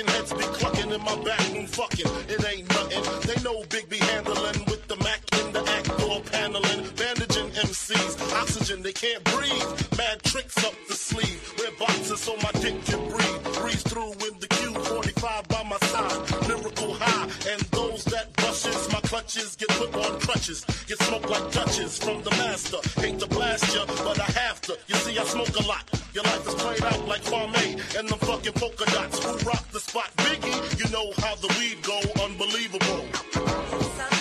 Fucking heads be clucking in my back room fucking. It ain't nothing. They know Big B handling with the Mac in the act door paneling. Bandaging MCs. Oxygen, they can't breathe. Mad tricks up the sleeve. Wear boxes so my dick can breathe. Breeze through with the Q45 by my side. Lyrical high. And those that brushes my clutches get put on crutches. Get smoked like Dutches from the master. Hate to blast ya, but I have to. You see, I smoke a lot. Your life is played out like Kwame and them fucking polka dots. Who rock the spot? Biggie, you know how the weed go. Unbelievable.